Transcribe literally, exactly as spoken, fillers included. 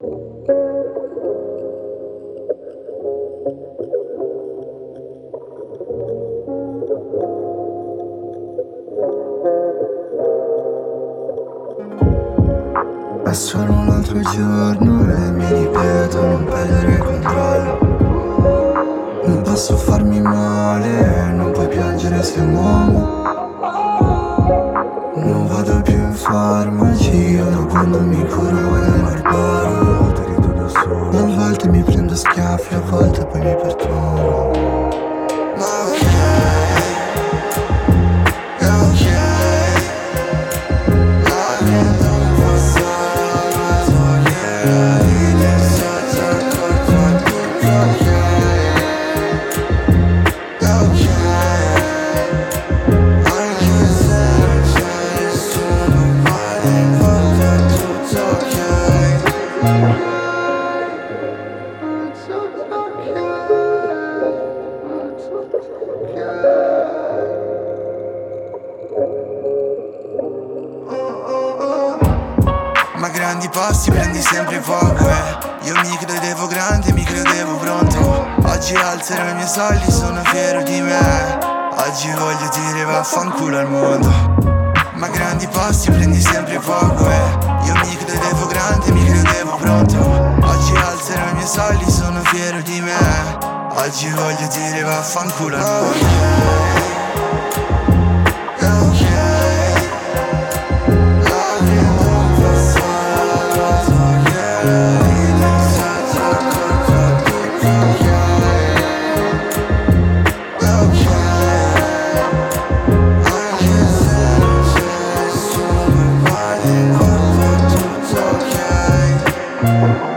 È solo un altro giorno e mi ripeto non perdere il controllo. Non posso farmi male, non puoi piangere, sei un uomo. Non vado più in farmacia da quando mi curavo nell'arbaro. A volte mi prendo schiaffi, a volte poi mi perturbo. Ma ok, è ok. La vita non fa solo ok. Senza accorto è tutto ok. È ok. Anche se non c'è nessuno male, in volta è tutto ok. Ma grandi passi prendi sempre poco, eh. Io mi credevo grande, mi credevo pronto. Oggi alzerò i miei soldi, sono fiero di me. Oggi voglio dire vaffanculo al mondo. Ma grandi passi prendi sempre poco, eh. Io mi credevo grande, mi credevo pronto. Oggi alzerò i miei soldi, sono fiero di me. Oggi voglio dire vaffanculo al mondo. È ok. La vita non fa solo ok. Senza accorto è tutto ok. È ok. Anche se non c'è nessuno male, in volta è tutto ok.